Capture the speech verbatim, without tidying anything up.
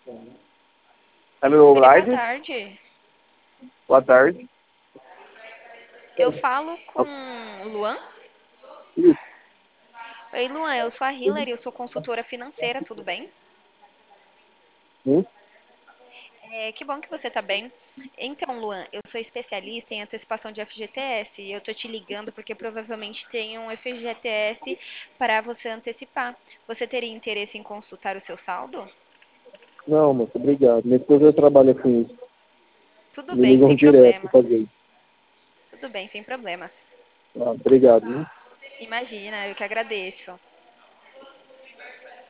Hello, Oi, boa Light. tarde. Boa tarde. Eu falo com Luan. Isso. Oi, Luan, eu sou a Hillary, eu sou consultora financeira, tudo bem? Sim. É, que bom que você tá bem. Então, Luan, eu sou especialista em antecipação de F G T S e eu tô te ligando porque provavelmente tem um F G T S para você antecipar. Você teria interesse em consultar o seu saldo? Não, moço, obrigado. Minha esposa trabalha com isso. Tudo Me bem, ligam sem direto pra problemas. fazer isso. Tudo bem, sem problemas. Ah, obrigado, viu? Imagina, eu que agradeço.